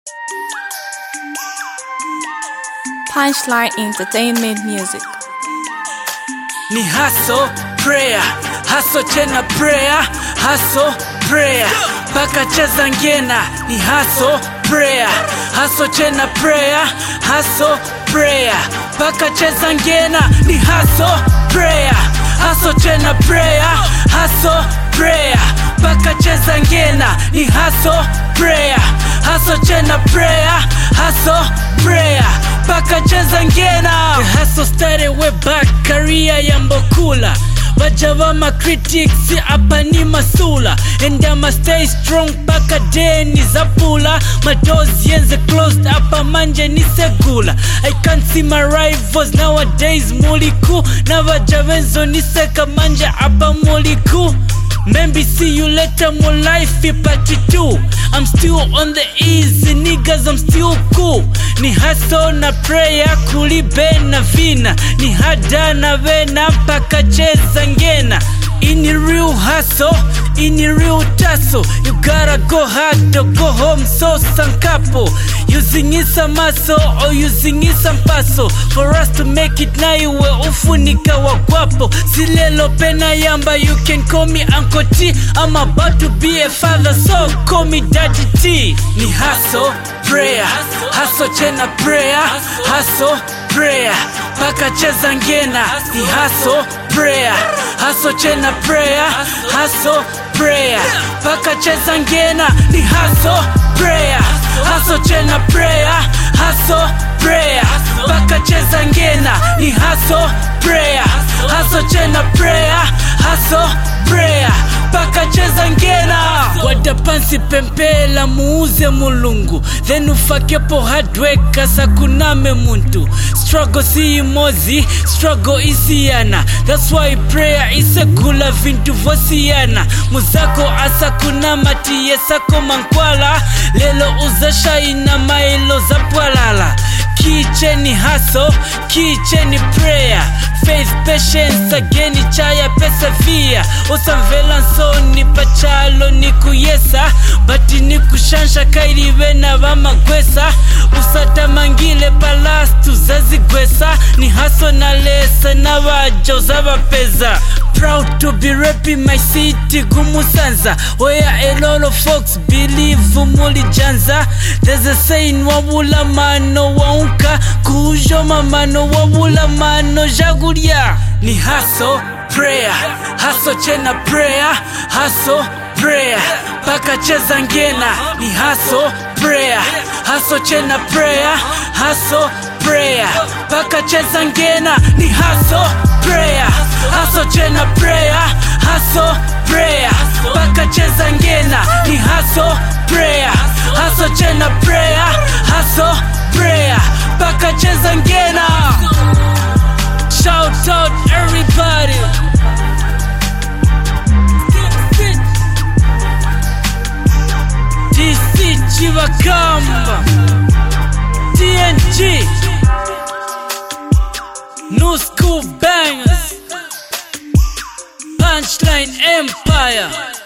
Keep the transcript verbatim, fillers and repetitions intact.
Punchline Entertainment Music. Ni hustle, prayer, hustle tena prayer, hustle, prayer, paka cheza ngena. Ni hustle, prayer, hustle tena prayer, hustle, prayer, paka cheza ngena. Ni hustle, prayer, hustle tena prayer, hustle, prayer, paka cheza ngena. Ni hustle, prayer, hustle tena prayer, hustle, prayer, paka cheza ngena. The hustle started way back, career ya Mbokula. Wajava ma critics hapa ni masula, and I'ma stay strong paka day ni zapula. My doors yenze closed hapa manje ni segula. I can't see my rivals nowadays muliku, na wajavenzo ni seka manje hapa muliku. Maybe see you later, more life part two. I'm still on the easy, niggas, I'm still cool. Ni hustle na prayer, kulibe na vina. Ni hada na vena, paka cheza ngena. In the real hustle, in the real tussle, you gotta go hard or go home, so sankapo. Using it some muscle or using it some paso. For us to make it na iwe ufunika wa guapo. Silelo pena yamba, you can call me Uncle T. I'm about to be a father, so call me Daddy T. Ni hustle, prayer, hustle tena prayer, hustle, prayer, paka cheza ngena. Ni hustle, prayer, hustle tena prayer, hustle, prayer, paka cheza ngena. Ni hustle, prayer, hustle tena prayer, hustle, prayer, paka cheza ngena. Ni hustle, prayer, hustle tena prayer, hustle, prayer, paka cheza ngena. Wadapansi pempela muuze mulungu, then ufakepo hardwork asa kuname muntu. Struggle si imozi, struggle isiana. That's why prayer isekula vintu vosiana. Muzako asa kunama tiye sako mankwala. Lelo uzasha ina mailo za pwalala. Kiche ni hustle, kiche ni prayer. Faith, patience, ageni chaya pesa via. Osamvela nsoni pachalo ni kuyesa, bati ni kushansha kairi vena vama gwesa. Usata mangile palastu zazi gwesa. Ni hustle na lesa na wajo zava peza. Proud to be rapping my city Gumusanza, where a lot of folks believe muli janza. There's a saying wabula mano waunka, kujo mamano wabula mano jagulia. Ni hustle, prayer, hustle tena prayer, hustle, prayer, paka cheza ngena. Ni hustle, prayer, hustle tena prayer, hustle, prayer, paka cheza ngena. Ni hustle, prayer, hustle tena prayer, hustle, prayer, paka cheza ngena. Ni hustle, prayer, hustle tena prayer, hustle, prayer, paka cheza ngena. Shout out everybody. D C Chivakamba, T N G, New School Bangers, Punchline Empire.